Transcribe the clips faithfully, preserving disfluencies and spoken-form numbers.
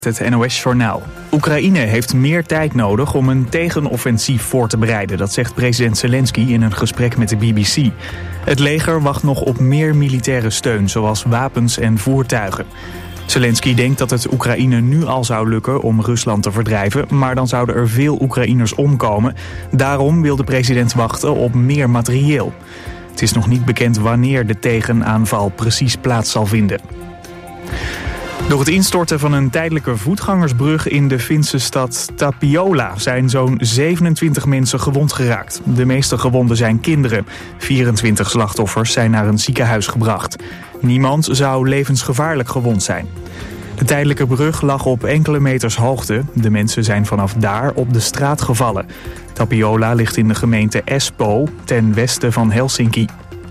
Het N O S-journaal. Oekraïne heeft meer tijd nodig om een tegenoffensief voor te bereiden. Dat zegt president Zelensky in een gesprek met de B B C. Het leger wacht nog op meer militaire steun, zoals wapens en voertuigen. Zelensky denkt dat het Oekraïne nu al zou lukken om Rusland te verdrijven, maar dan zouden er veel Oekraïners omkomen. Daarom wil de president wachten op meer materieel. Het is nog niet bekend wanneer de tegenaanval precies plaats zal vinden. Door het instorten van een tijdelijke voetgangersbrug in de Finse stad Tapiola zijn zo'n zevenentwintig mensen gewond geraakt. De meeste gewonden zijn kinderen. vierentwintig slachtoffers zijn naar een ziekenhuis gebracht. Niemand zou levensgevaarlijk gewond zijn. De tijdelijke brug lag op enkele meters hoogte. De mensen zijn vanaf daar op de straat gevallen. Tapiola ligt in de gemeente Espoo, ten westen van Helsinki.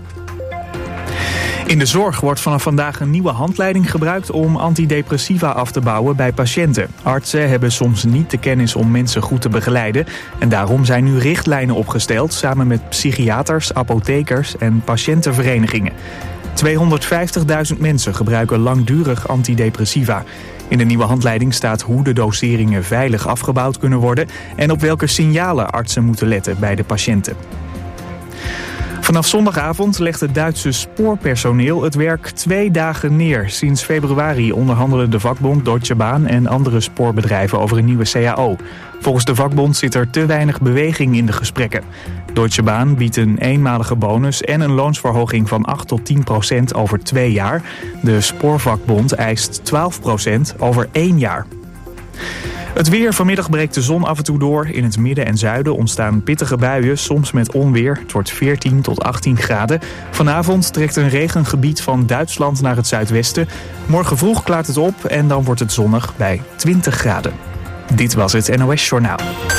In de zorg wordt vanaf vandaag een nieuwe handleiding gebruikt om antidepressiva af te bouwen bij patiënten. Artsen hebben soms niet de kennis om mensen goed te begeleiden en daarom zijn nu richtlijnen opgesteld samen met psychiaters, apothekers en patiëntenverenigingen. tweehonderdvijftigduizend mensen gebruiken langdurig antidepressiva. In de nieuwe handleiding staat hoe de doseringen veilig afgebouwd kunnen worden en op welke signalen artsen moeten letten bij de patiënten. Vanaf zondagavond legt het Duitse spoorpersoneel het werk twee dagen neer. Sinds februari onderhandelen de vakbond Deutsche Bahn en andere spoorbedrijven over een nieuwe C A O. Volgens de vakbond zit er te weinig beweging in de gesprekken. Deutsche Bahn biedt een eenmalige bonus en een loonsverhoging van acht tot tien procent over twee jaar. De spoorvakbond eist twaalf procent over één jaar. Het weer. Vanmiddag breekt de zon af en toe door. In het midden en zuiden ontstaan pittige buien, soms met onweer. Het wordt veertien tot achttien graden. Vanavond trekt een regengebied van Duitsland naar het zuidwesten. Morgen vroeg klaart het op en dan wordt het zonnig bij twintig graden. Dit was het N O S-journaal.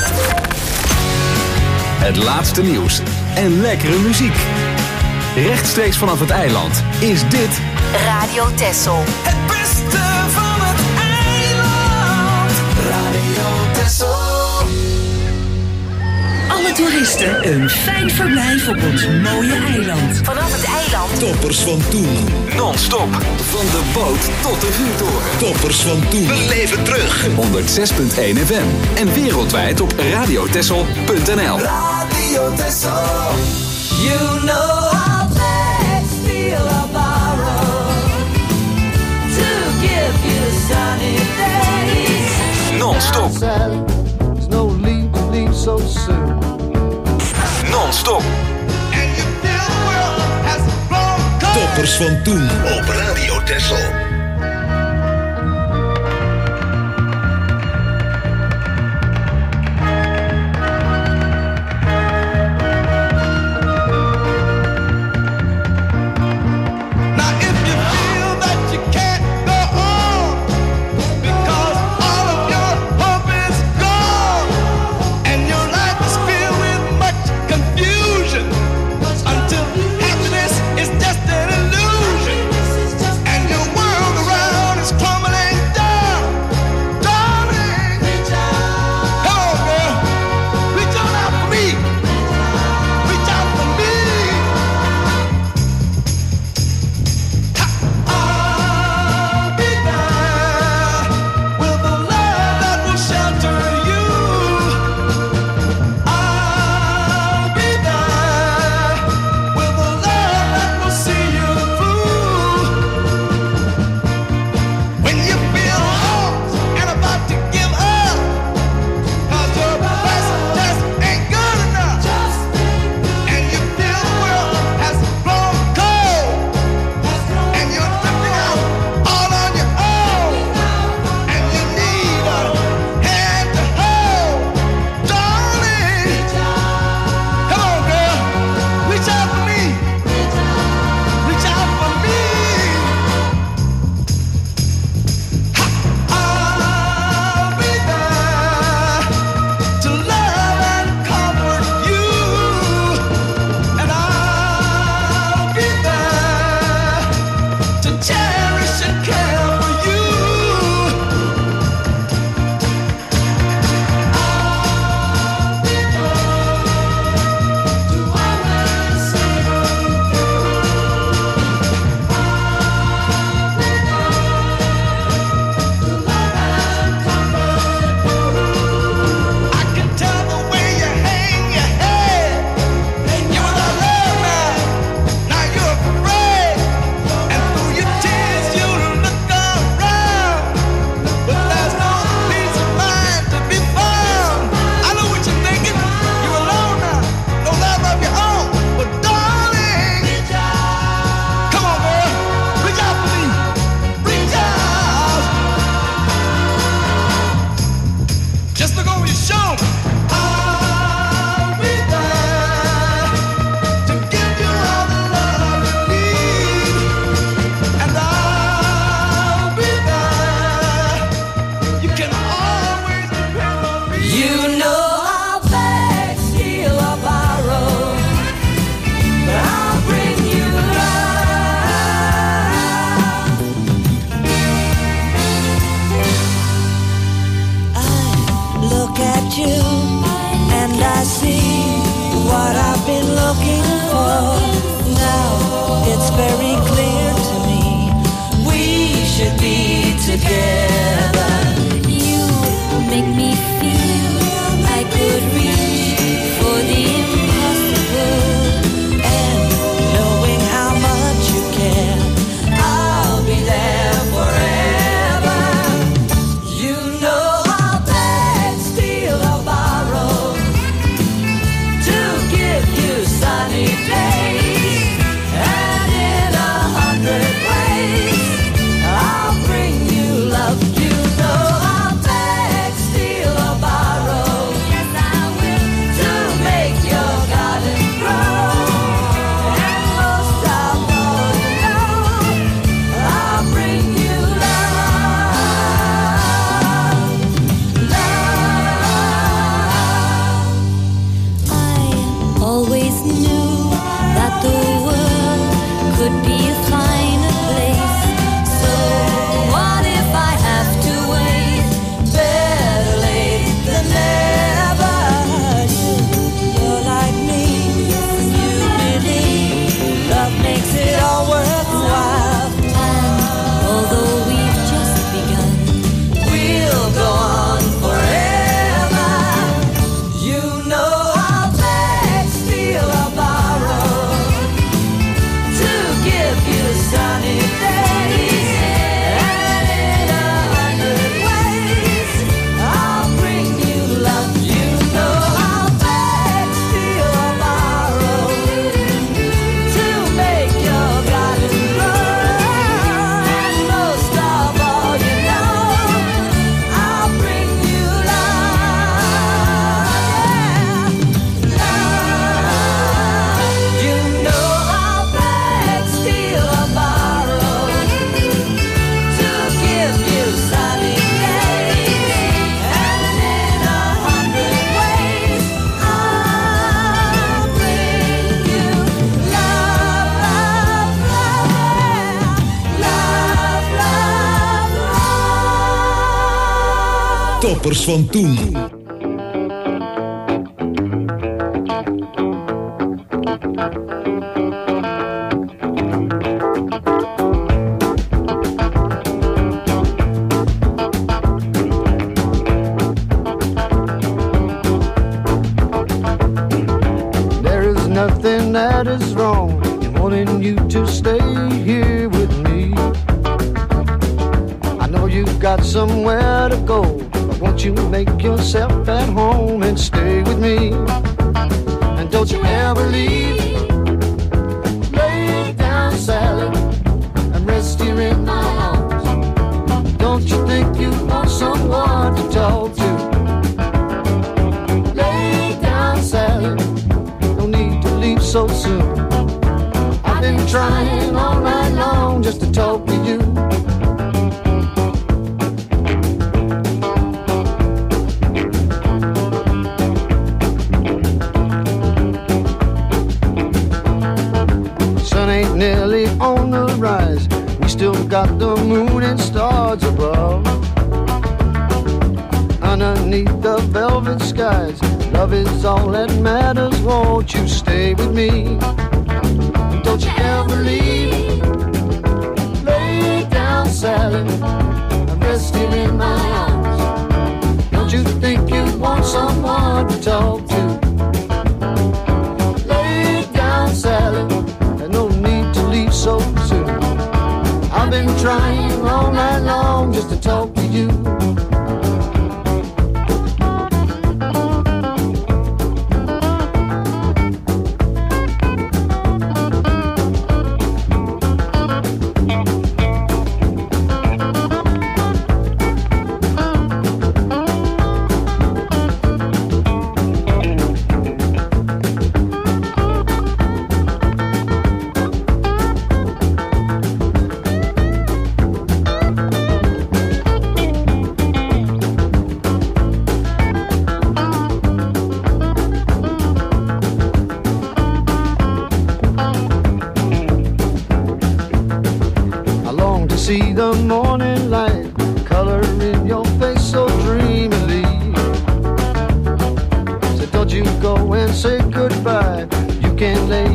Het laatste nieuws en lekkere muziek. Rechtstreeks vanaf het eiland is dit Radio Texel. Het beste van het eiland. Radio Texel. Alle toeristen een fijn verblijf op ons mooie eiland. Vanaf het eiland. Toppers van toen. non-stop van de boot tot de vuurtoren. Toppers van toen. We leven terug. honderdzes komma één F M en wereldwijd op radiotessel punt n l. Radio Texel. You know I'll let steal a borrow to give you sunny days. Non-stop. There's no need to leave so soon. Non-stop. Toppers van toen op Radio Texel. Until happiness is just an illusion, and your world looking for. Now it's very clear to me we should be together. You make me feel I could reach for the impossible, and knowing how much you care, I'll be there forever. You know I'll beg, steal or borrow to give you sunny days, and in a hundred ways I'll bring you love. You know I'll beg, steal or borrow, yes I will, to make your garden grow, and most of all, you know, I'll bring you love, love. I always knew that the world could be a finer place. So what if I have to wait? Better late than never. You, you're like me, you believe love makes it all worthwhile. And although we've just begun, We'll go on forever. You know I'll beg, steal or borrow to give you sunny days, and in a hundred ways I'll bring you love. You know I'll beg, steal or borrow to make your garden grow, and most of all, you know, I'll bring you love, yeah, love. You know I'll beg, steal or borrow to give you sunny days, and in a hundred ways I'll bring you love, love, love, love, love. Toppers van toen. There is nothing that is wrong in wanting you to stay here with me. I know you've got somewhere to go, but won't you make yourself at home and stay with me? And don't you ever leave. Lay down, Sally, and rest here in my arms. Don't you think you want someone to talk to? Lay down, Sally, no need to leave so soon. I've been trying all night long just to talk to you. Sun ain't nearly on the rise. We still got the moon and stars above. Underneath the velvet skies, love is all that matters. Won't you stay with me? Don't you ever leave. Lay down, Sally, and rest here in my arms. Don't you think you want someone to talk to? Lay down, Sally, and no need to leave so soon. I've been trying all night long just to talk to you.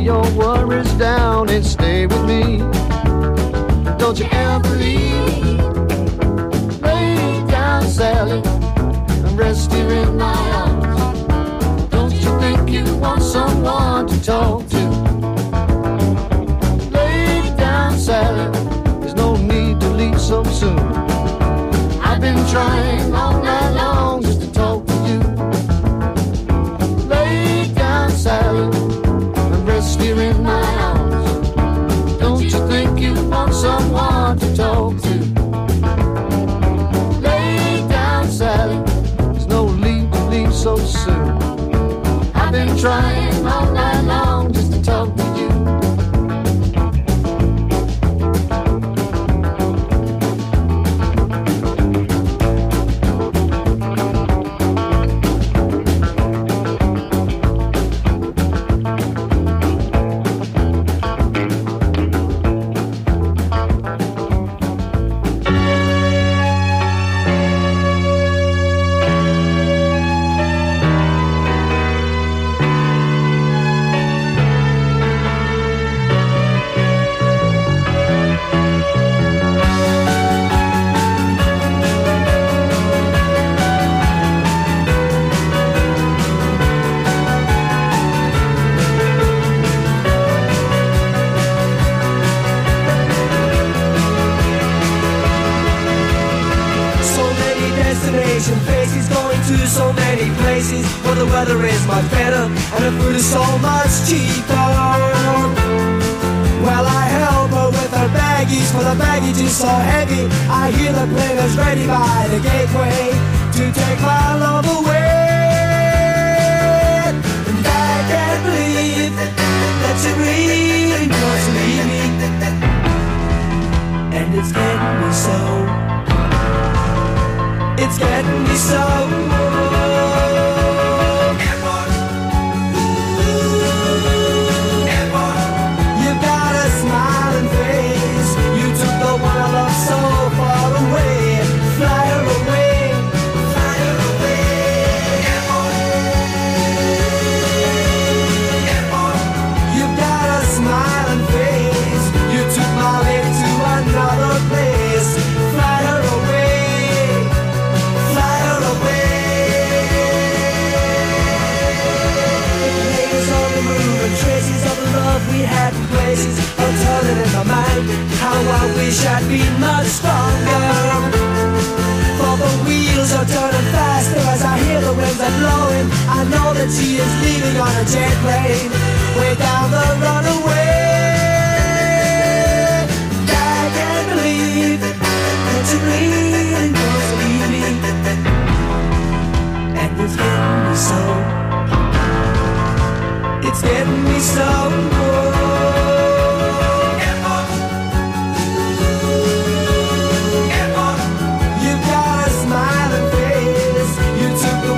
your worries down and stay with me. Don't you ever leave. Lay down, Sally, and rest here in my arms. Don't you think you want someone to talk to? Lay down, Sally, there's no need to leave so soon. I've been trying all night long just to talk to you. Lay down, Sally, and rest here in my arms. Don't you think you want someone to talk to? Lay down, Sally, there's no need to leave so soon. I've been trying all night long just to talk to you.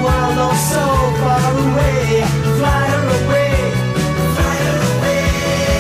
So far away, fly her away, fly her away.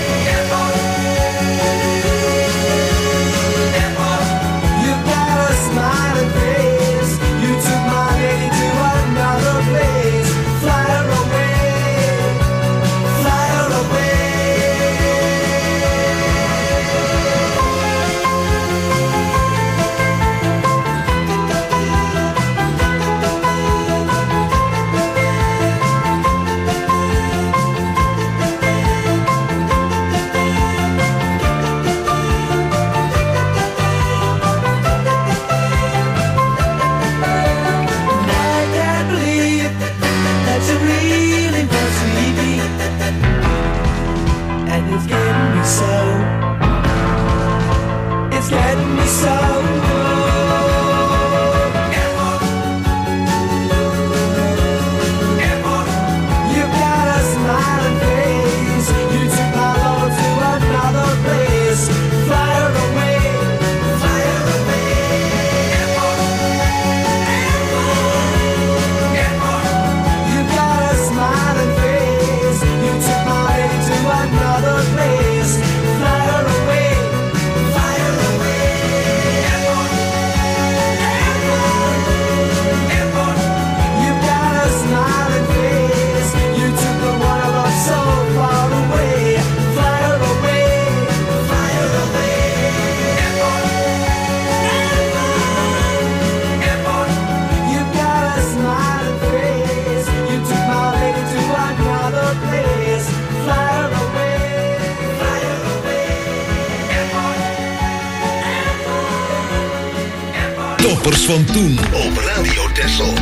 Toppers van toen op Radio Texel.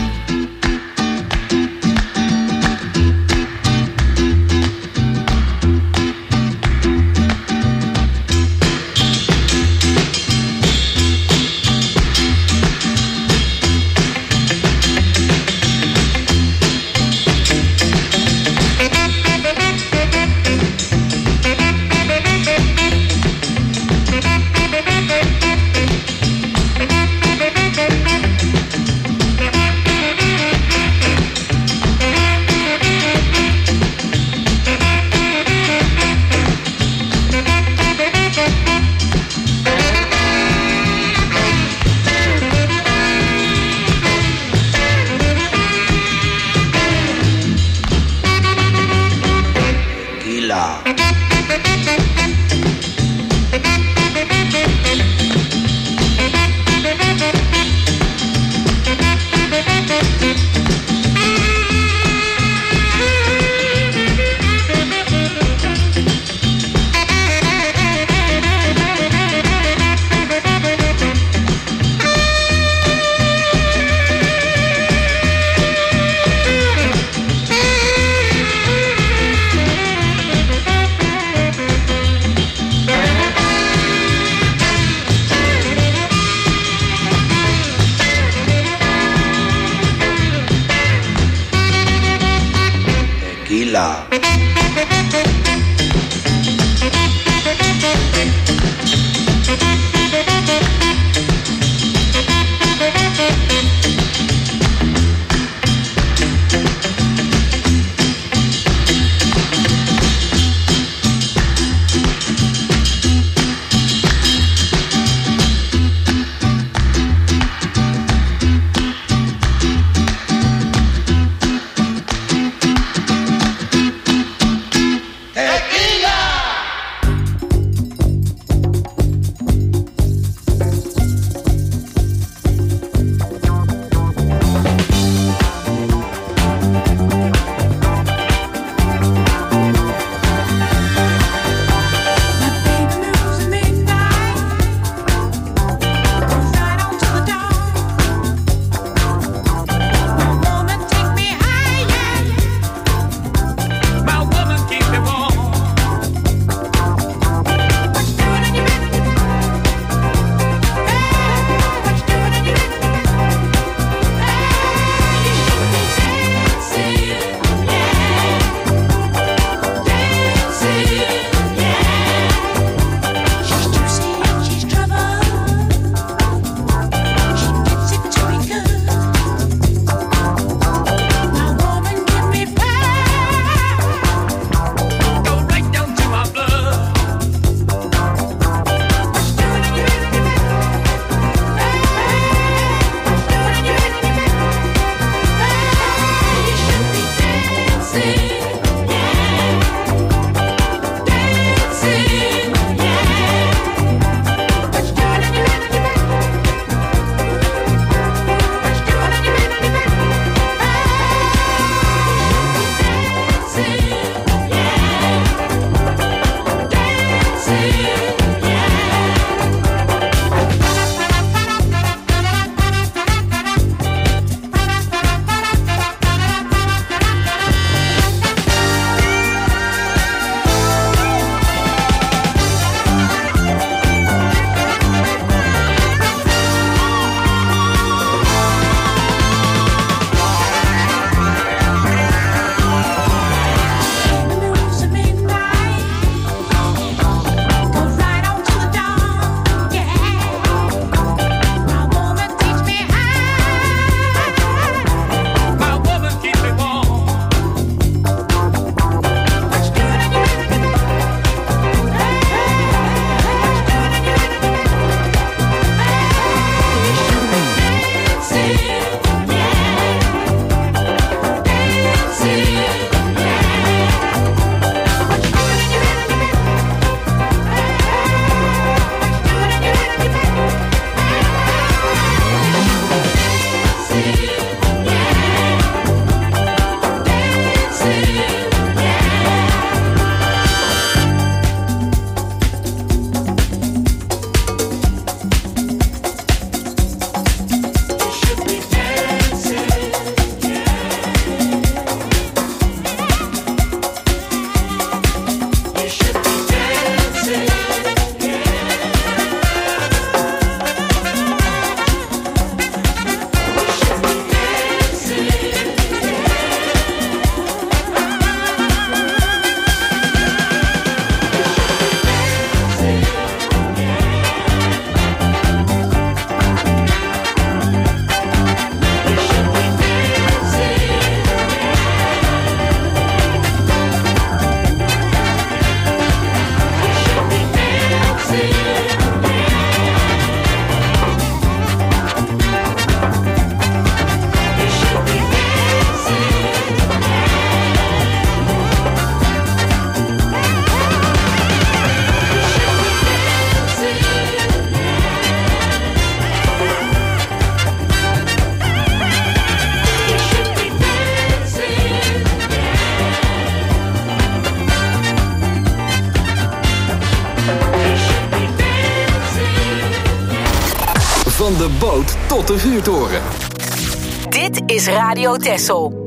de boot tot de vuurtoren. Dit is Radio Texel.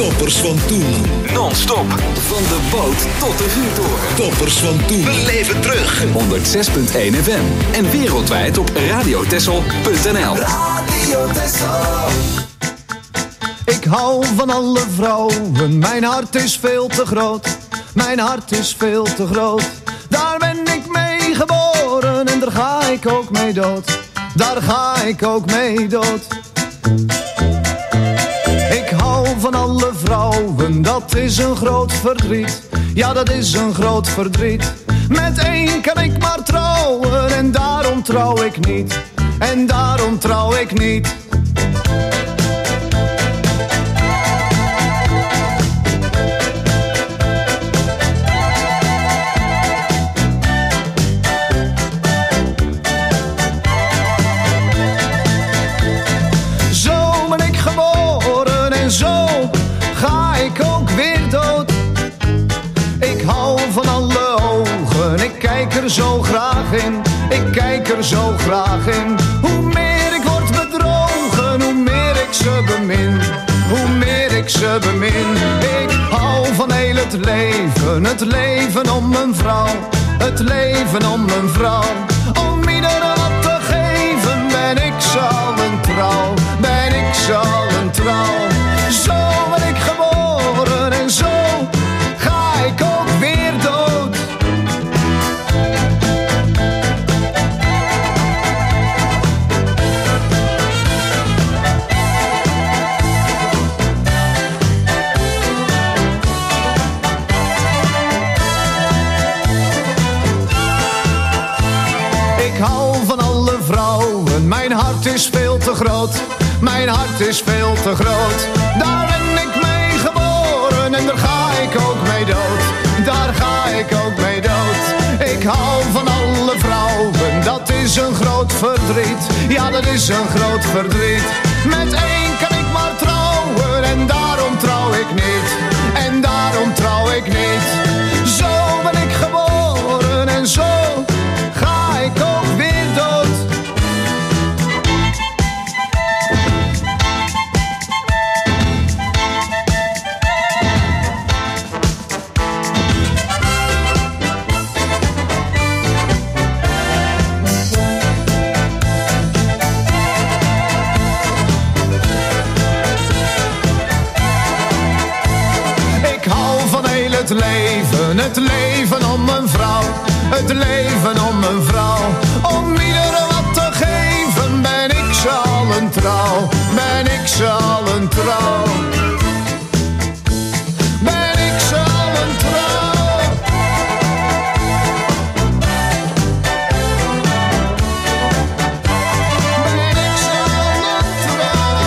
Toppers van toen. Non-stop. Van de boot tot de vuurtoren. Toppers van toen. Beleef het terug. honderdzes punt één F M. En wereldwijd op radiotessel punt n l. Radio Texel. Ik hou van alle vrouwen, mijn hart is veel te groot. Mijn hart is veel te groot. Daar ben ik mee geboren en daar ga ik ook mee dood. Daar ga ik ook mee dood. Ik hou van alle vrouwen, dat is een groot verdriet. Ja, dat is een groot verdriet. Met één kan ik maar trouwen en daarom trouw ik niet. En daarom trouw ik niet. Ik kijk er zo graag in, ik kijk er zo graag in. Hoe meer ik word bedrogen, hoe meer ik ze bemin. Hoe meer ik ze bemin. Ik hou van heel het leven, het leven om een vrouw. Het leven om een vrouw. Om iedereen wat te geven, ben ik zo een trouw. Ben ik zo een trouw. Zo ben ik geboren en zo ga ik ook weer dood. Mijn hart is veel te groot, mijn hart is veel te groot. Daar ben ik mee geboren en daar ga ik ook mee dood. Daar ga ik ook mee dood. Ik hou van alle vrouwen, dat is een groot verdriet. Ja, dat is een groot verdriet. Met één kan ik maar trouwen en daarom trouw ik niet. En daarom trouw ik niet. Zo ben ik geboren en zo ga ik ook weer dood. Het leven, het leven om een vrouw. Het leven om een vrouw. Om iedereen wat te geven, ben ik ze al een trouw. Ben ik ze al een trouw. Ben ik ze al een trouw. Ben ik ze al een trouw.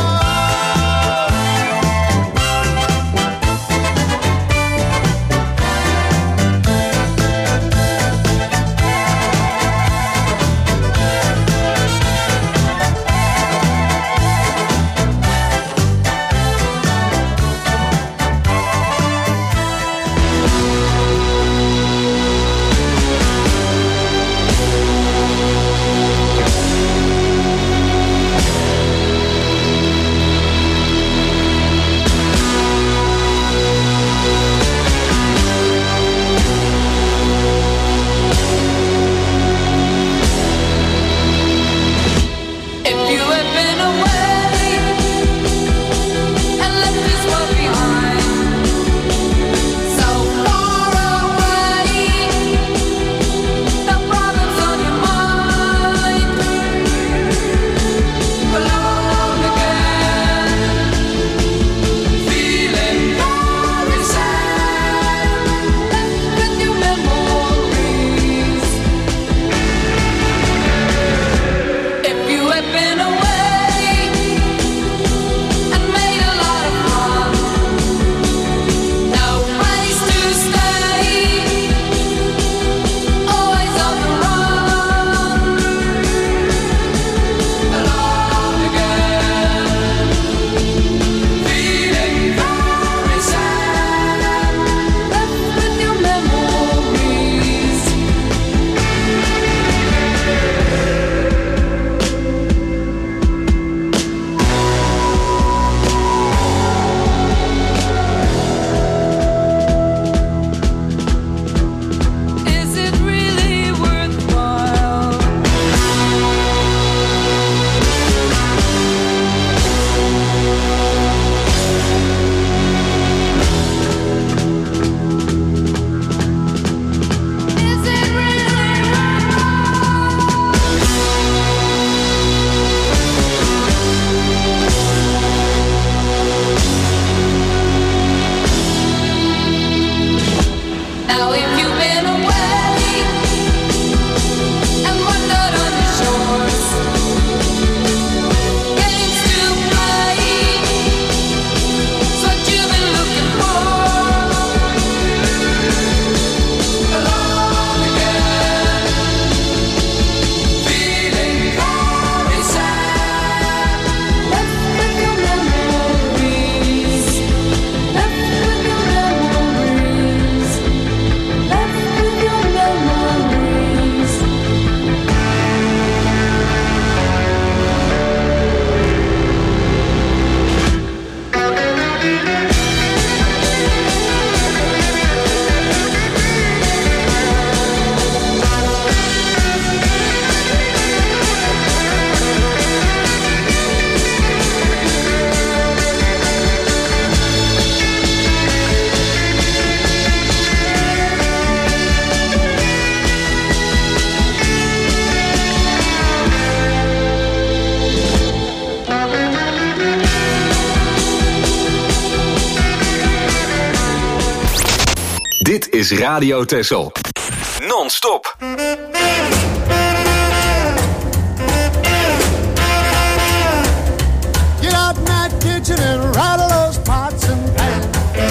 Been away is Radio Texel. Non-stop. Get out in that kitchen and rattle those pots and pans.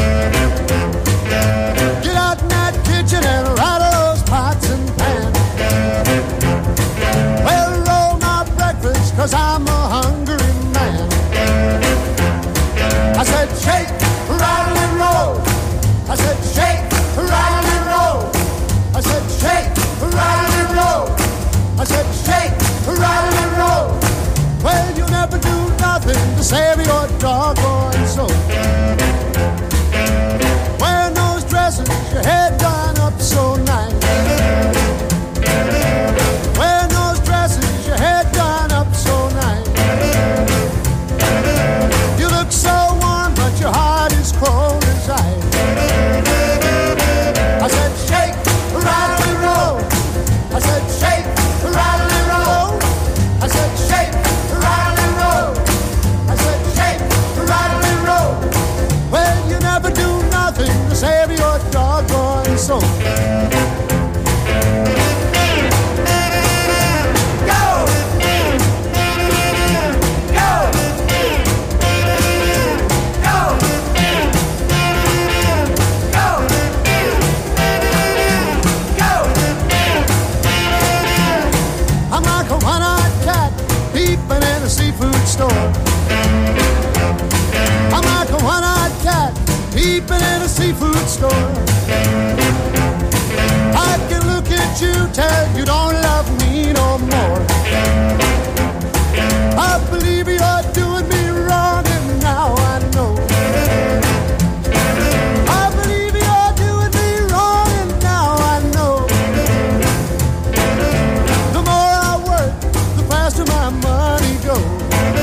Get out in that kitchen and rattle those pots and pans. Well, roll my breakfast, cause I'm a hungry man. I said shake, rattle and roll. I said shake, rattle and roll. I said shake, rattle and roll. I said shake, rattle and roll. Well, you never do nothing to save your doggone soul. Wearing those dresses, your head done up so nice. Wearing those dresses, your head done up so nice. You look so warm, but your heart is cold as ice. I said shake, rattle and roll. I said shake, rattle and roll. I said shake, rattle and roll. I said shake, rattle and roll. Well, you never do nothing to save your doggone soul. Go! Go! Go! Go! I'm like a one-eyed cat peeping in a seafood store. I'm like a one-eyed cat peeping in a seafood store. I can look at you, tell you don't love me no more. I believe you're doing me wrong, and now I know. I believe you're doing me wrong, and now I know. The more I work, the faster my money goes.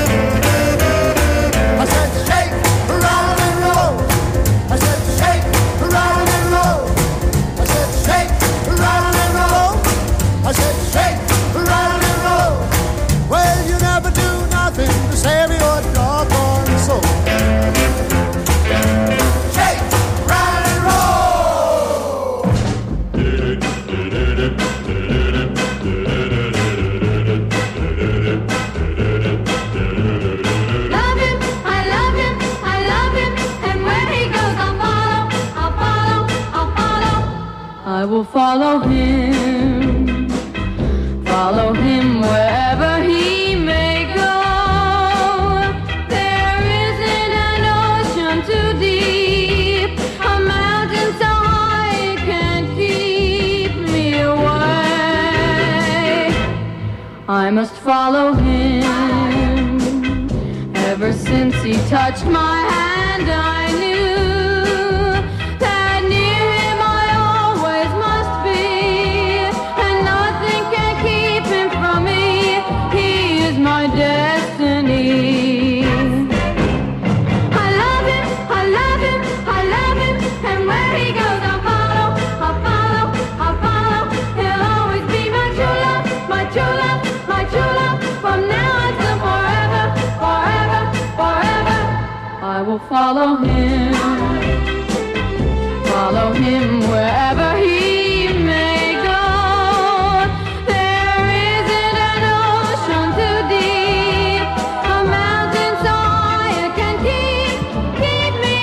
I said shake, rattle and roll. I said shake, rattle and roll. I said shake, rattle and roll. I said shake, rattle and roll. Well, you never do nothing to save your doggone soul. Shake, rattle and roll. Love him, I love him, I love him, and where he goes I'll follow, I'll follow, I'll follow. I will follow him, follow him wherever he may go. There isn't an ocean too deep, a mountain so high it can't keep me away. I must follow him. Ever since he touched my hand, I knew that near him I always must be, and nothing can keep him from me. He is my destiny. I love him, I love him, I love him, and where he goes I'll follow, I'll follow, I'll follow. He'll always be my true love, my true love, my true love, from now until forever, forever, forever. I will follow him, follow him wherever he may go. There isn't an ocean too deep, a mountain so high it can keep, keep me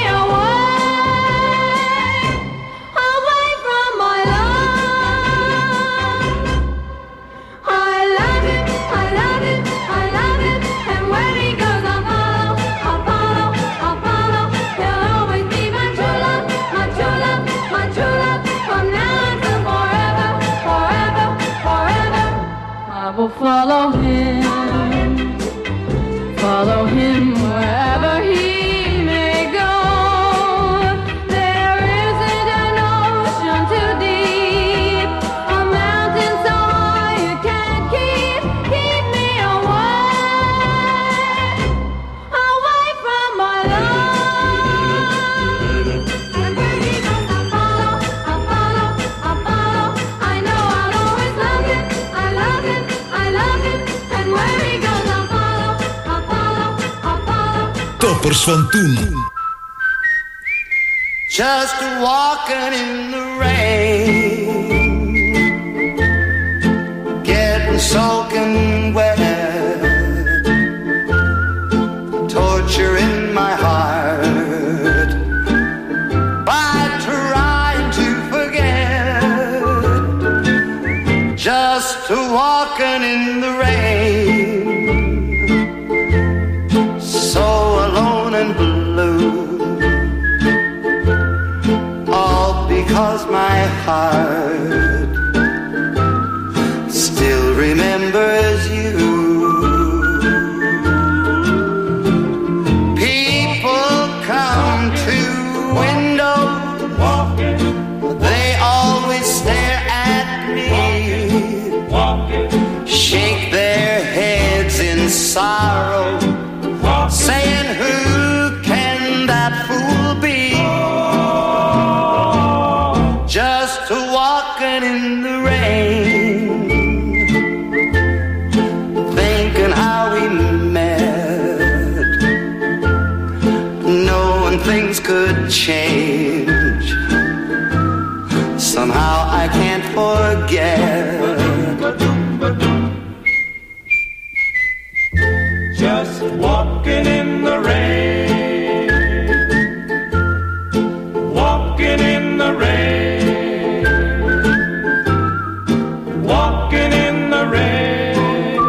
away, away from my love. I love him, I love him, I love him, and where he goes I'll follow, I'll follow, I'll follow. He'll always be my true love, my true love, my true love, from now until forever, forever, forever. I will follow him, follow him wherever he may go. There isn't an ocean too deep, a mountain so high it can't keep, keep me away, away from my love. And where he goes I'll follow, I'll follow, I'll follow. I know I'll always love him, I love him, I love him, and where he goes I'll follow, I'll follow, I'll follow. Toppers van toen. just walking in the rain, getting soaking wet, torture in my heart by trying to forget, just walking in the rain, so alone and blue. Because my heart still remembers you. People come to window, they always stare at me, shake their heads in sorrow, saying, who can that fool be? Just walking in the rain, thinking how we met, knowing things could change. Somehow I can't forget. Just walking in the rain, walking in the rain. Walking in the rain,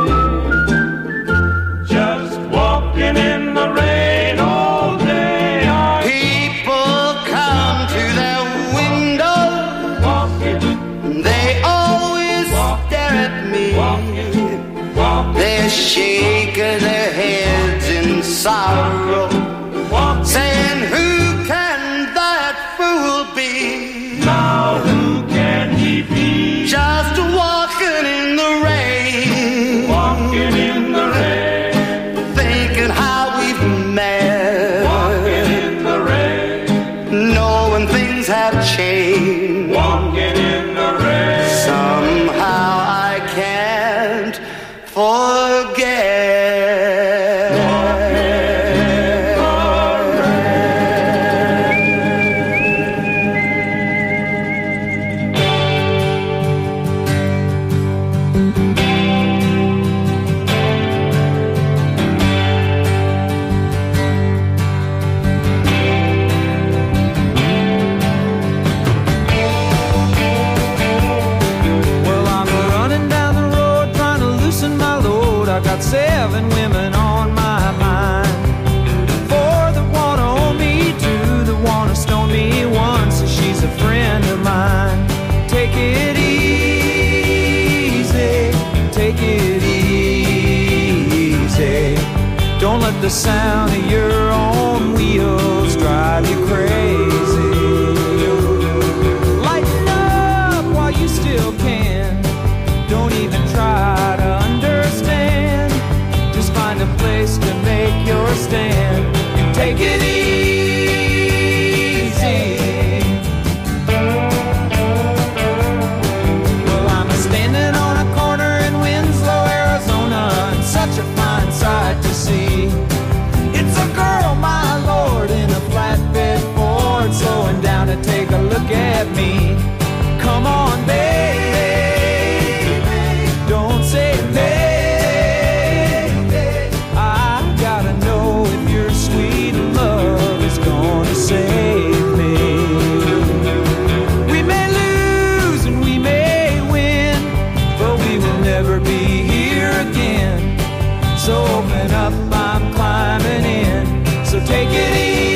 just walking in the rain all day. People come to their window, walking. They always walking. Stare at me, walking. Walking. They're shaking their heads in sorrow, walking. Saying, who can that fool be? Now who can he be? Just walking in the rain, walking in the rain, thinking how we've met, walking in the rain, knowing things have changed, walking in the rain. Somehow I can't forget. Seven women on my mind. Four that wanna own me, two that wanna stone me, one says she's a friend of mine. Take it easy, take it easy. Don't let the sound of your own wheels drive you crazy. Lighten up while you still can. Don't even try to understand. Just find a place to make your stand and take it easy. Well, I'm standing on a corner in Winslow, Arizona, and such a fine sight to see. It's a girl, my lord, in a flatbed Ford, slowing down to take a look at me. Come on, baby, don't say baby. Save me. We may lose and we may win, but we will never be here again. So open up, I'm climbing in. So take it easy.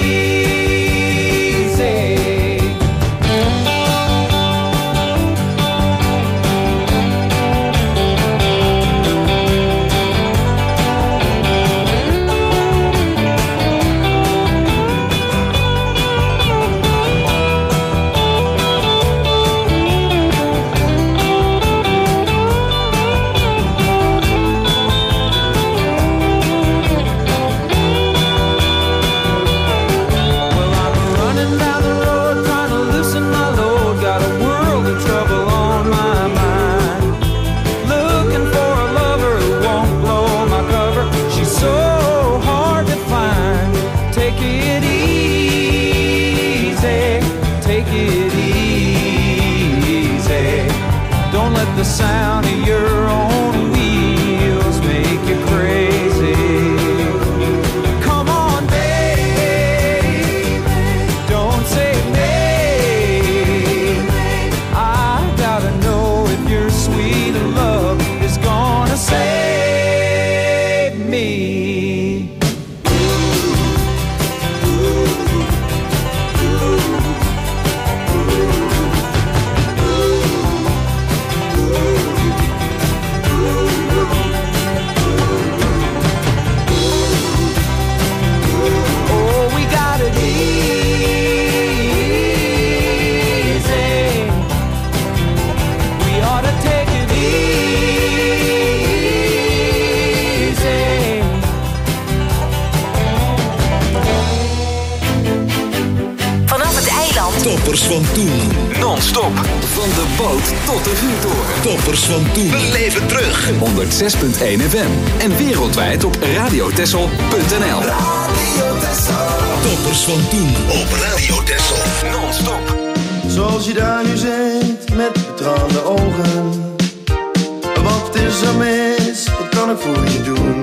Toppers van toen. Non-stop. Van de boot tot de vuurtoren. Toppers van toen. Beleef het terug. honderd zes komma één F M. En wereldwijd op radiotessel punt n l. Radio Texel. Toppers van toen op Radio Texel. Non-stop. Zoals je daar nu zit met betraande ogen. Wat is er mis? Wat kan ik voor je doen?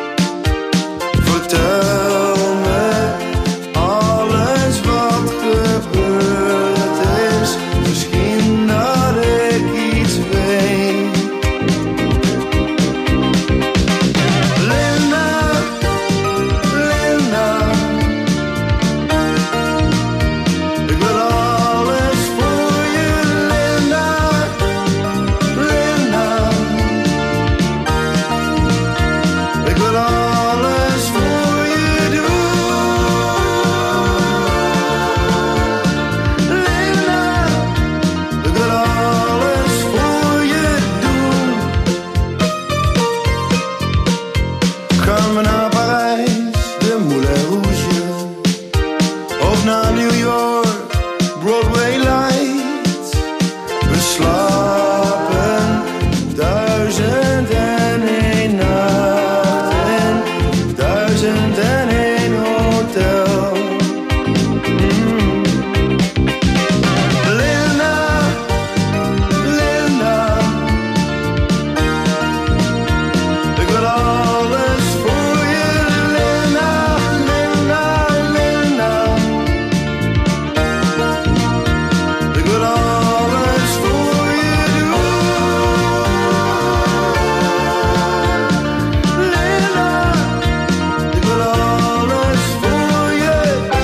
Vertel me alles wat gebeurd is. Misschien dat ik iets weet. Linda, Linda, ik wil alles voor je. Linda, Linda, ik wil alles voor je doen. Linda, ik wil alles voor je doen. Gaan we naar Parijs, de Moulin Rouge, of naar New York, Broadway Lights. We slapen duizend en één nacht in duizend en één hotel. Mm. Linda, Linda, ik wil alles voor je. Linda, Linda, Linda, ik wil alles voor je doen. Linda, ik wil alles voor je.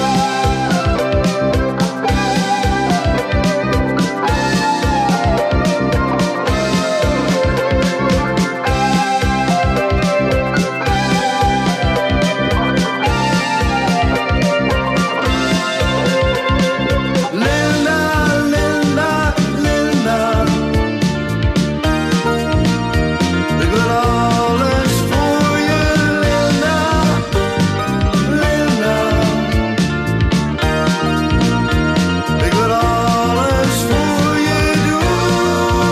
Linda, Linda, Linda, ik wil alles voor je. Linda, Linda, ik wil alles voor je doen.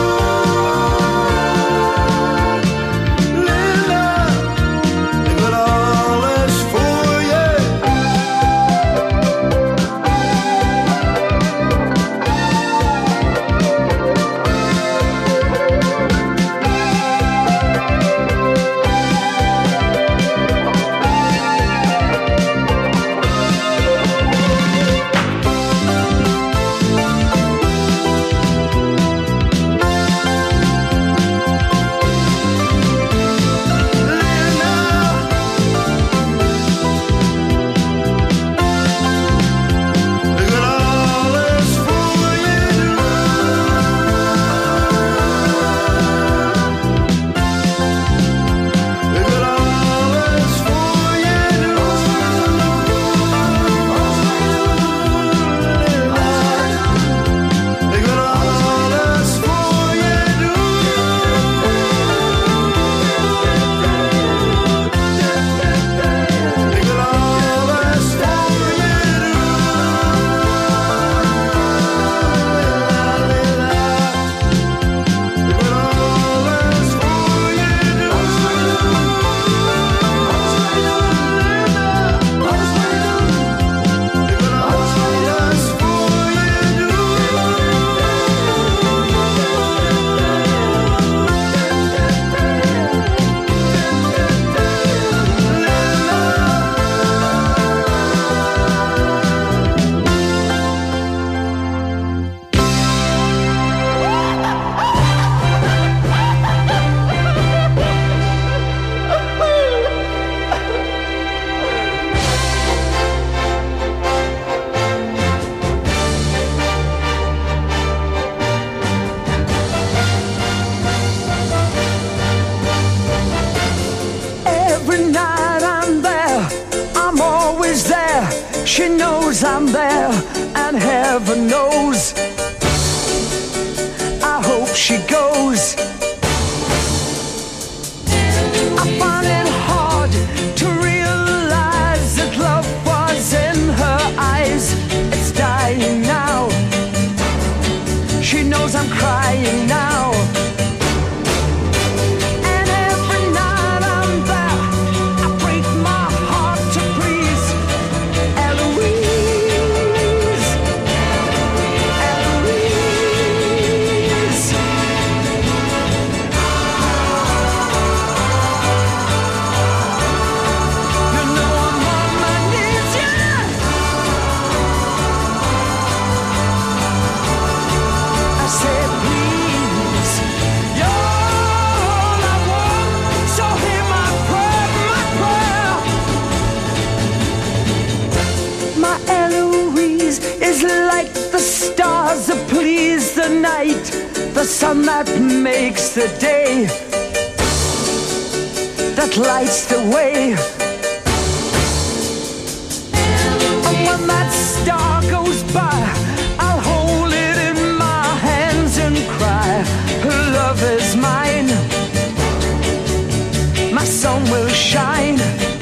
Linda, ik wil alles voor je. Ik wil alles voor je doen. Ik wil alles voor je doen. Ik wil alles voor je doen. Ik wil alles voor je doen. Ik wil alles voor je Every night I'm there, I'm always there. She knows I'm there, and heaven knows I hope she goes. I find it hard to realize that love was in her eyes. It's dying now. stars that please the night, the sun that makes the day, that lights the way. And when that star goes by, I'll hold it in my hands and cry, love is mine, my sun will shine.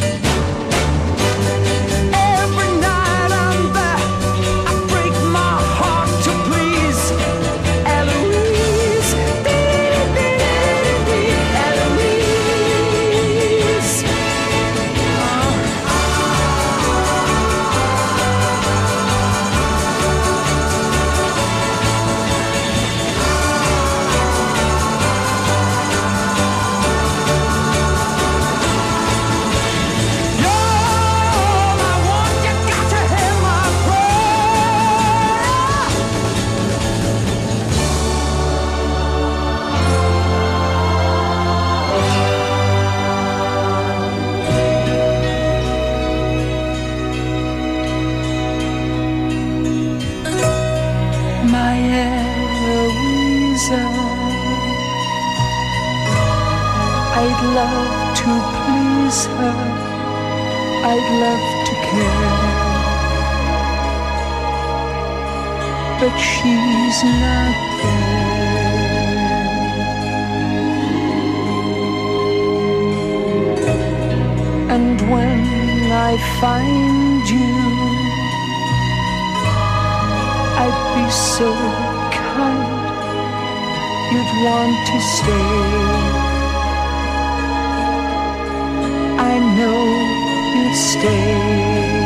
I'd love to please her, I'd love to care, but she's not there. And when I find you, I'd be so kind, you'd want to stay. I know you'd stay.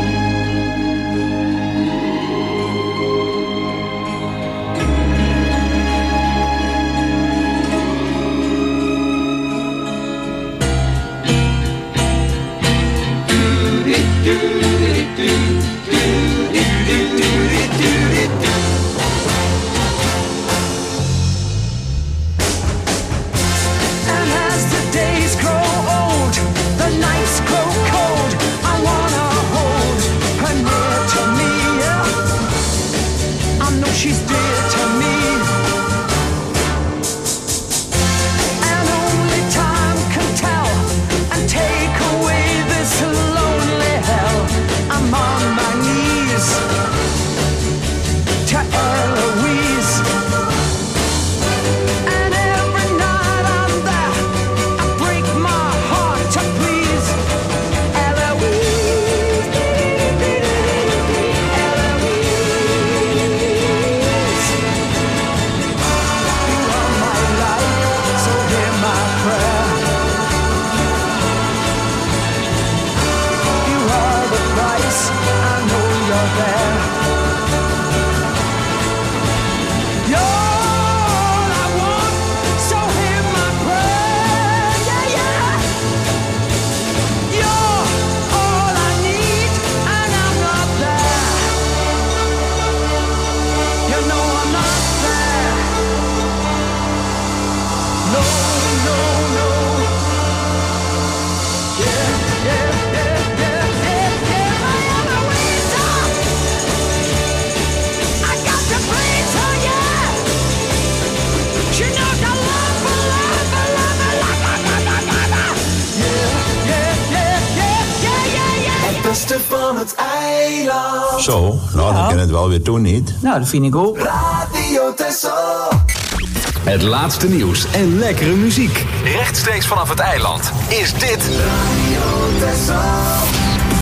And as the days grow old, the nights grow cold, I wanna hold her near to me. I know she's dear to me, and only time can tell and take away this lonely hell. I'm on my knees to Eloise, and every night I'm there, I break my heart to please Eloise. Eloise, you are my life, so hear my prayer. You are the price, I know you're there. You're all I want, so hear my prayer. Yeah, yeah. You're all I need, and I'm not there. You know I'm not there. No, no, no. Yeah, yeah, yeah, yeah, yeah, yeah. My Eloise, I got to please her, yeah. She knows I love her, love her, love her, love her, love her, love her. Yeah, yeah, yeah, yeah, yeah, yeah, yeah. Het beste van het eiland. Zo, nou dan kan het wel weer doen, niet? Nou, dat vind ik ook. Radio Texel. Het laatste nieuws en lekkere muziek. Rechtstreeks vanaf het eiland is dit Radio Texel.